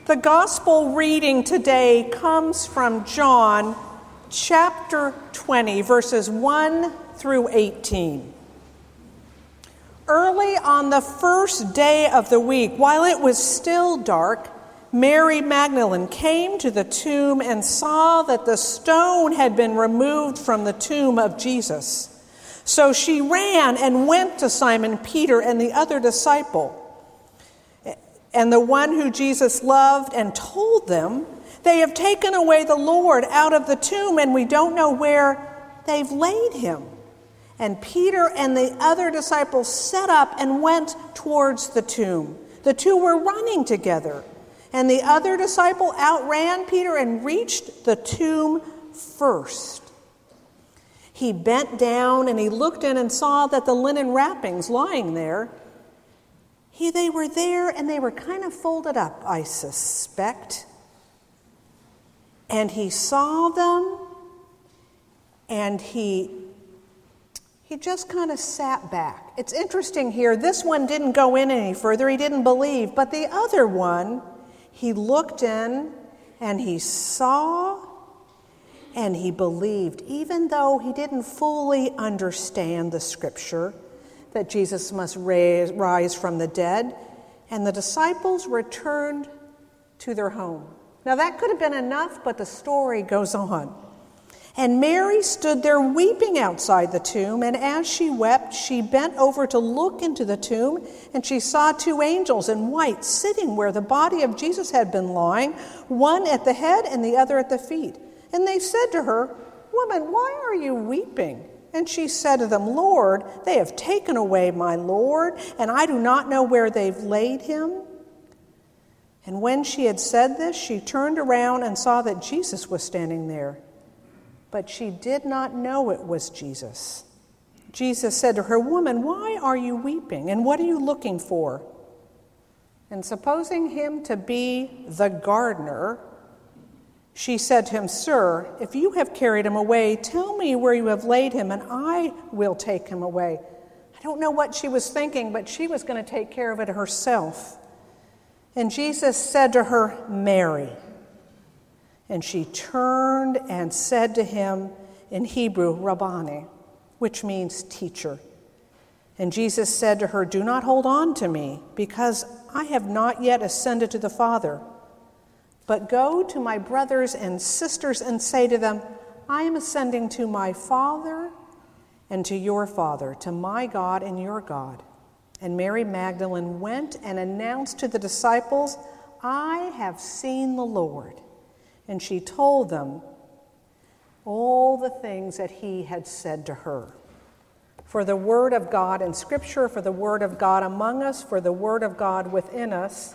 The gospel reading today comes from John chapter 20, verses 1 through 18. Early on the first day of the week, while it was still dark, Mary Magdalene came to the tomb and saw that the stone had been removed from the tomb of Jesus. So she ran and went to Simon Peter and the other disciple, and the one who Jesus loved, and told them, "They have taken away the Lord out of the tomb, and we don't know where they've laid him." And Peter and the other disciples set up and went towards the tomb. The two were running together, and the other disciple outran Peter and reached the tomb first. He bent down and he looked in and saw that the linen wrappings lying there, they were there and they were kind of folded up, I suspect. And he saw them and he just kind of sat back. It's interesting here, this one didn't go in any further, he didn't believe, but the other one, he looked in and he saw and he believed, even though he didn't fully understand the scripture that Jesus must rise from the dead. And the disciples returned to their home. Now that could have been enough, but the story goes on. And Mary stood there weeping outside the tomb, and as she wept, she bent over to look into the tomb, and she saw two angels in white sitting where the body of Jesus had been lying, one at the head and the other at the feet. And they said to her, "Woman, why are you weeping?" And she said to them, "Lord, they have taken away my Lord, and I do not know where they've laid him." And when she had said this, she turned around and saw that Jesus was standing there. But she did not know it was Jesus. Jesus said to her, "Woman, why are you weeping, and what are you looking for?" And supposing him to be the gardener, she said to him, "Sir, if you have carried him away, tell me where you have laid him, and I will take him away." I don't know what she was thinking, but she was going to take care of it herself. And Jesus said to her, "Mary." And she turned and said to him in Hebrew, "Rabboni," which means teacher. And Jesus said to her, "Do not hold on to me, because I have not yet ascended to the Father. But go to my brothers and sisters and say to them, I am ascending to my Father and to your Father, to my God and your God." And Mary Magdalene went and announced to the disciples, "I have seen the Lord." And she told them all the things that he had said to her. For the word of God in Scripture, for the word of God among us, for the word of God within us.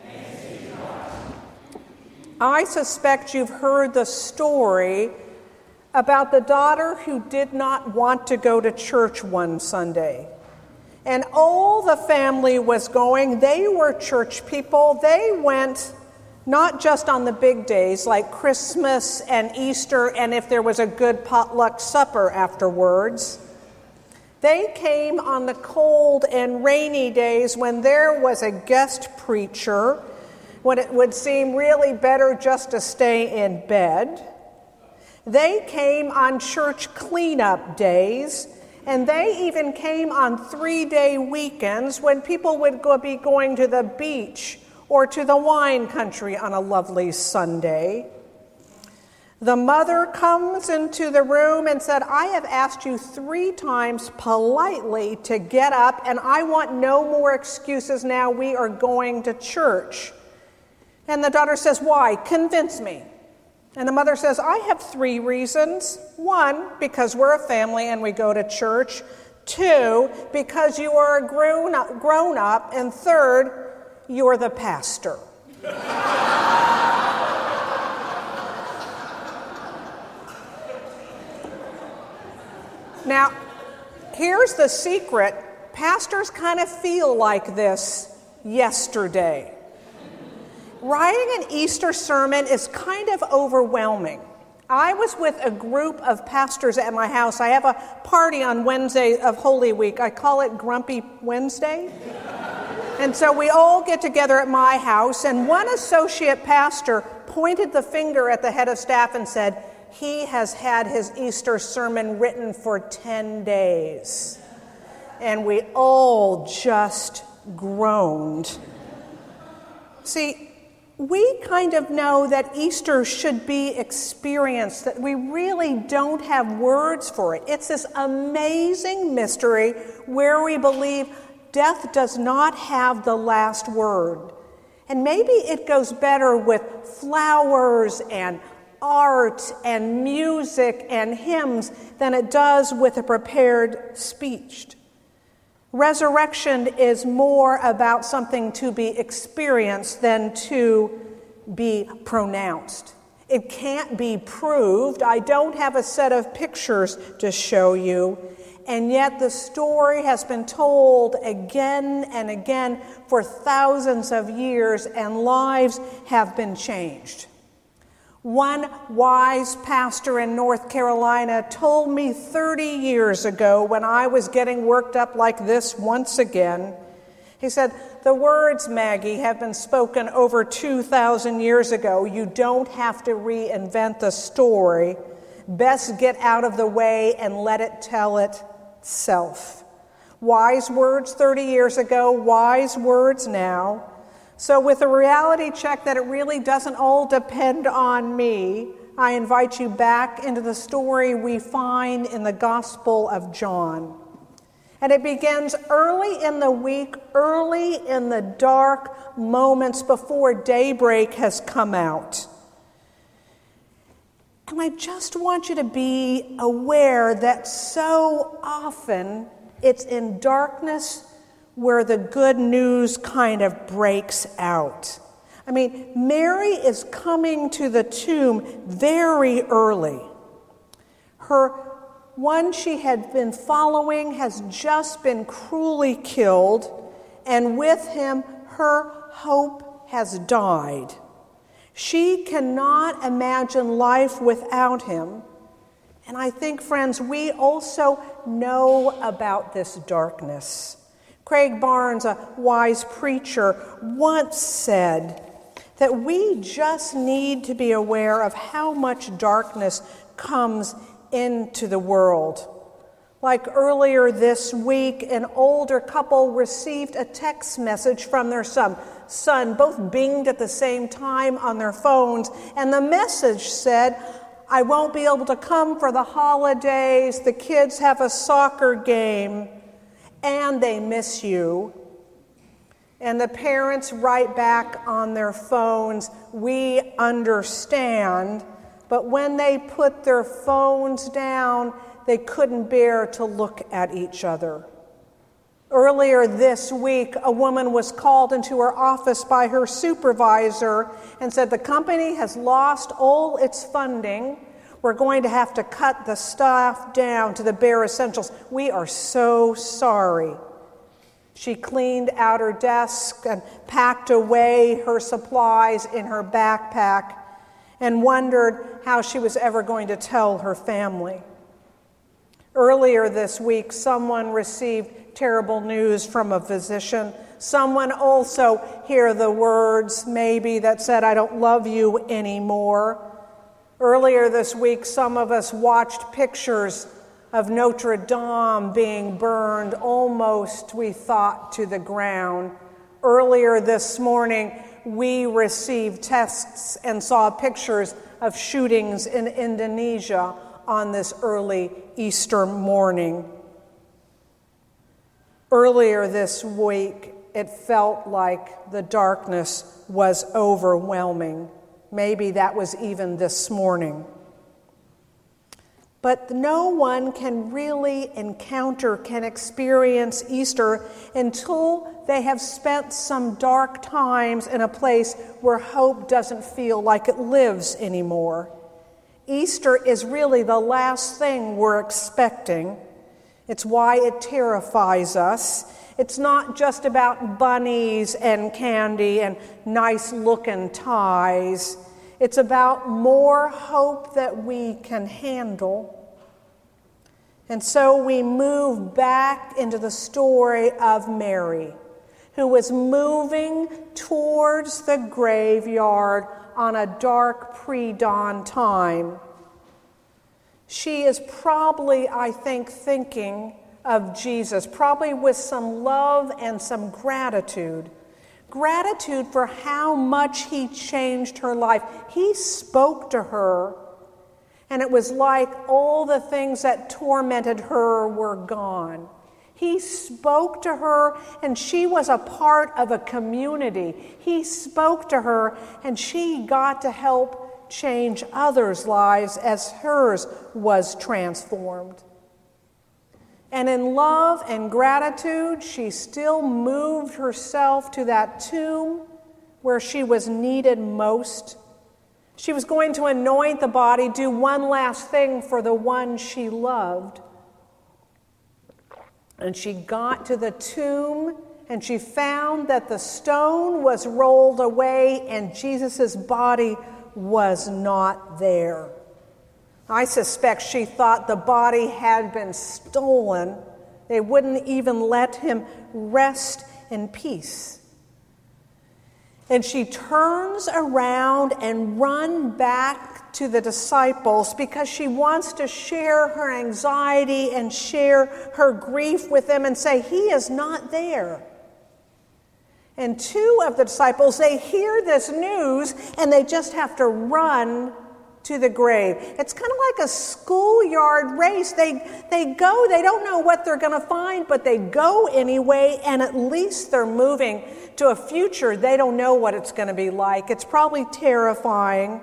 I suspect you've heard the story about the daughter who did not want to go to church one Sunday. And all the family was going. They were church people. They went not just on the big days like Christmas and Easter, and if there was a good potluck supper afterwards. They came on the cold and rainy days when there was a guest preacher, when it would seem really better just to stay in bed. They came on church cleanup days, and they even came on 3-day weekends when people would be going to the beach or to the wine country on a lovely Sunday. The mother comes into the room and said, "I have asked you 3 times politely to get up, and I want no more excuses now. We are going to church." And the daughter says, "Why? Convince me." And the mother says, "I have 3 reasons. 1, because we're a family and we go to church. 2, because you are a grown up. And 3rd, you're the pastor." Now, here's the secret. Pastors kind of feel like this yesterday. Writing an Easter sermon is kind of overwhelming. I was with a group of pastors at my house. I have a party on Wednesday of Holy Week. I call it Grumpy Wednesday. And so we all get together at my house, and one associate pastor pointed the finger at the head of staff and said, "He has had his Easter sermon written for 10 days. And we all just groaned. See, we kind of know that Easter should be experienced, that we really don't have words for it. It's this amazing mystery where we believe death does not have the last word. And maybe it goes better with flowers and art and music and hymns than it does with a prepared speech. Resurrection is more about something to be experienced than to be pronounced. It can't be proved. I don't have a set of pictures to show you. And yet the story has been told again and again for thousands of years, and lives have been changed. One wise pastor in North Carolina told me 30 years ago, when I was getting worked up like this once again, he said, "The words, Maggie, have been spoken over 2,000 years ago. You don't have to reinvent the story. Best get out of the way and let it tell itself." Wise words 30 years ago, wise words now. So with a reality check that it really doesn't all depend on me, I invite you back into the story we find in the Gospel of John. And it begins early in the week, early in the dark moments before daybreak has come out. And I just want you to be aware that so often it's in darkness where the good news kind of breaks out. I mean, Mary is coming to the tomb very early. Her one she had been following has just been cruelly killed, and with him, her hope has died. She cannot imagine life without him. And I think, friends, we also know about this darkness. Craig Barnes, a wise preacher, once said that we just need to be aware of how much darkness comes into the world. Like earlier this week, an older couple received a text message from their son. Both binged at the same time on their phones, and the message said, "I won't be able to come for the holidays, the kids have a soccer game, and they miss you." And the parents write back on their phones, "We understand," but when they put their phones down, they couldn't bear to look at each other. Earlier this week, a woman was called into her office by her supervisor and said, "The company has lost all its funding. We're going to have to cut the staff down to the bare essentials. We are so sorry." She cleaned out her desk and packed away her supplies in her backpack and wondered how she was ever going to tell her family. Earlier this week, someone received terrible news from a physician. Someone also heard the words maybe that said, "I don't love you anymore." Earlier this week, some of us watched pictures of Notre Dame being burned almost, we thought, to the ground. Earlier this morning, we received texts and saw pictures of shootings in Indonesia on this early Easter morning. Earlier this week, it felt like the darkness was overwhelming. Maybe that was even this morning. But no one can really can experience Easter until they have spent some dark times in a place where hope doesn't feel like it lives anymore. Easter is really the last thing we're expecting. It's why it terrifies us. It's not just about bunnies and candy and nice-looking ties. It's about more hope that we can handle. And so we move back into the story of Mary, who was moving towards the graveyard on a dark pre-dawn time. She is probably, I think, thinking of Jesus, probably with some love and some gratitude. Gratitude for how much he changed her life. He spoke to her, and it was like all the things that tormented her were gone. He spoke to her, and she was a part of a community. He spoke to her, and she got to help change others' lives as hers was transformed. And in love and gratitude, she still moved herself to that tomb where she was needed most. She was going to anoint the body, do one last thing for the one she loved. And she got to the tomb, and she found that the stone was rolled away and Jesus' body was not there. I suspect she thought the body had been stolen. They wouldn't even let him rest in peace. And she turns around and runs back to the disciples because she wants to share her anxiety and share her grief with them and say, he is not there. And two of the disciples, they hear this news and they just have to run to the grave. It's kind of like a schoolyard race. They go, they don't know what they're going to find, but they go anyway, and at least they're moving to a future they don't know what it's going to be like. It's probably terrifying.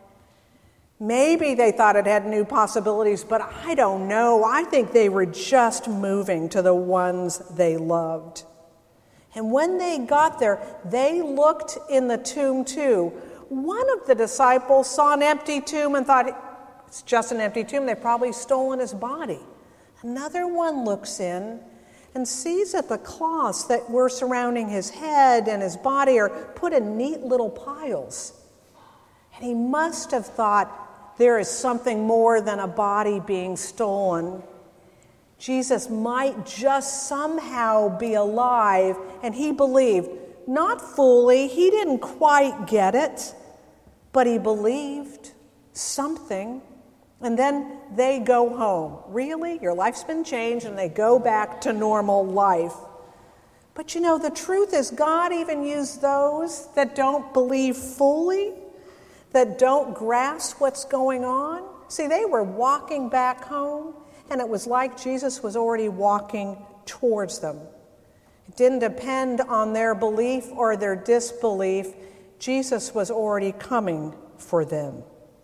Maybe they thought it had new possibilities, but I don't know. I think they were just moving to the ones they loved. And when they got there, they looked in the tomb too. One of the disciples saw an empty tomb and thought, it's just an empty tomb. They've probably stolen his body. Another one looks in and sees that the cloths that were surrounding his head and his body are put in neat little piles. And he must have thought there is something more than a body being stolen. Jesus might just somehow be alive, and he believed. Not fully, he didn't quite get it, but he believed something. And then they go home. Really? Your life's been changed, and they go back to normal life. But you know, the truth is God even used those that don't believe fully, that don't grasp what's going on. See, they were walking back home, and it was like Jesus was already walking towards them. It didn't depend on their belief or their disbelief. Jesus was already coming for them.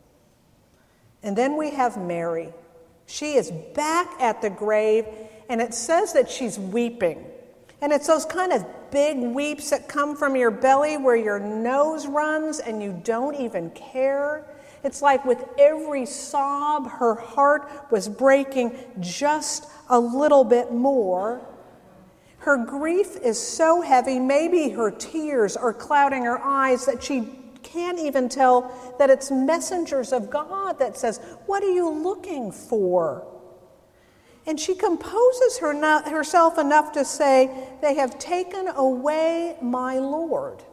And then we have Mary. She is back at the grave, and it says that she's weeping. And it's those kind of big weeps that come from your belly where your nose runs and you don't even care. It's like with every sob, her heart was breaking just a little bit more. Her grief is so heavy, maybe her tears are clouding her eyes that she can't even tell that it's messengers of God that says, "What are you looking for?" And she composes herself enough to say, "They have taken away my Lord."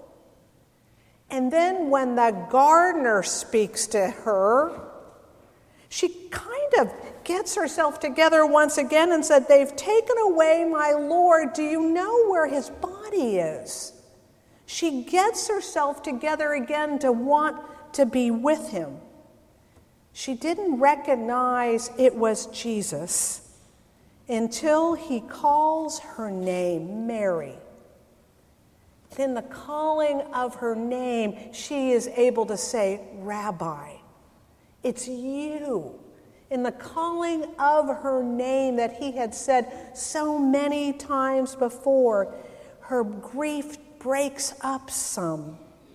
And then when the gardener speaks to her, she kind of gets herself together once again and said, "They've taken away my Lord. Do you know where his body is?" She gets herself together again to want to be with him. She didn't recognize it was Jesus until he calls her name, Mary. In the calling of her name, she is able to say, "Rabbi, it's you." In the calling of her name that he had said so many times before, her grief breaks up some.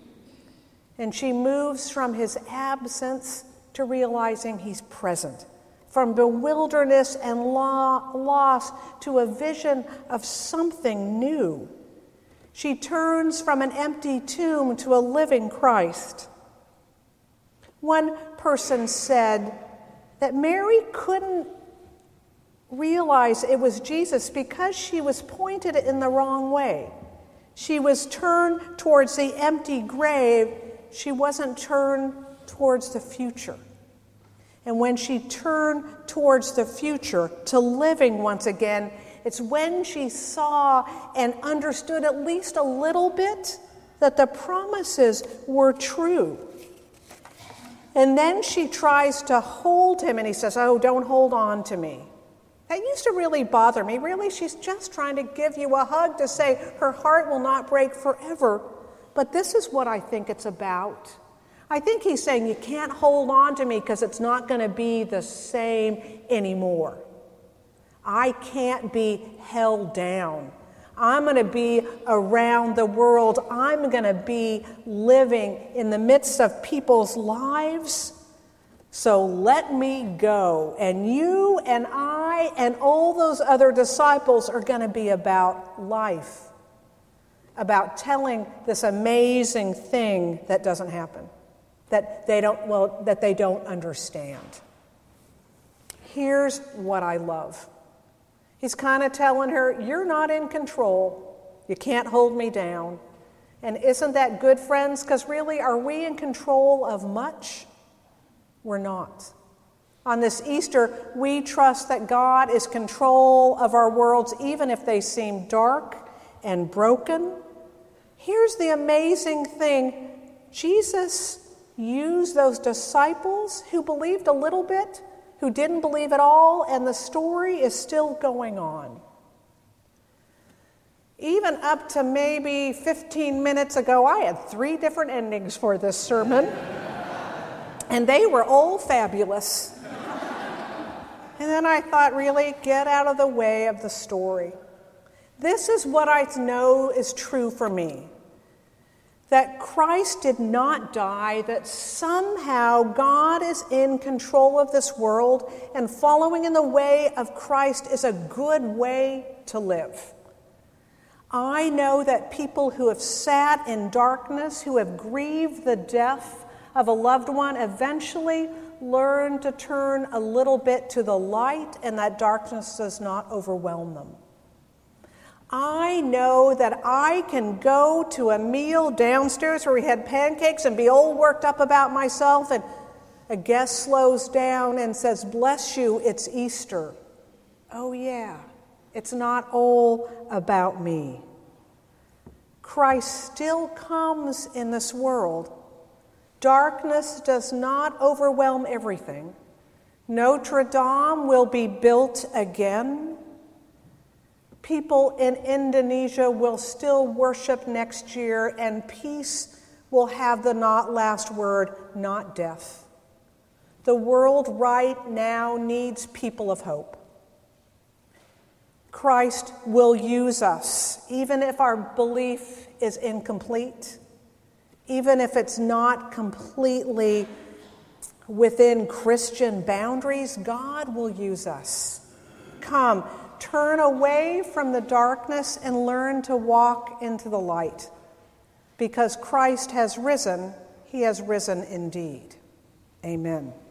And she moves from his absence to realizing he's present. From bewilderness and loss to a vision of something new. She turns from an empty tomb to a living Christ. One person said that Mary couldn't realize it was Jesus because she was pointed in the wrong way. She was turned towards the empty grave. She wasn't turned towards the future. And when she turned towards the future, to living once again, it's when she saw and understood at least a little bit that the promises were true. And then she tries to hold him, and he says, "Oh, don't hold on to me." That used to really bother me. Really, she's just trying to give you a hug to say her heart will not break forever. But this is what I think it's about. I think he's saying you can't hold on to me because it's not going to be the same anymore. I can't be held down. I'm going to be around the world. I'm going to be living in the midst of people's lives. So let me go. And you and I and all those other disciples are going to be about life, about telling this amazing thing that doesn't happen, that they don't understand. Here's what I love. He's kind of telling her, you're not in control. You can't hold me down. And isn't that good, friends? Because really, are we in control of much? We're not. On this Easter, we trust that God is in control of our worlds, even if they seem dark and broken. Here's the amazing thing. Jesus used those disciples who believed a little bit, who didn't believe at all, and the story is still going on. Even up to maybe 15 minutes ago, I had 3 different endings for this sermon, and they were all fabulous. And then I thought, really, get out of the way of the story. This is what I know is true for me. That Christ did not die, that somehow God is in control of this world, and following in the way of Christ is a good way to live. I know that people who have sat in darkness, who have grieved the death of a loved one, eventually learn to turn a little bit to the light, and that darkness does not overwhelm them. I know that I can go to a meal downstairs where we had pancakes and be all worked up about myself, and a guest slows down and says, "Bless you, it's Easter." Oh yeah, it's not all about me. Christ still comes in this world. Darkness does not overwhelm everything. Notre Dame will be built again. People in Indonesia will still worship next year, and peace will have the not last word, not death. The world right now needs people of hope. Christ will use us, even if our belief is incomplete, even if it's not completely within Christian boundaries. God will use us. Come, turn away from the darkness and learn to walk into the light. Because Christ has risen, he has risen indeed. Amen.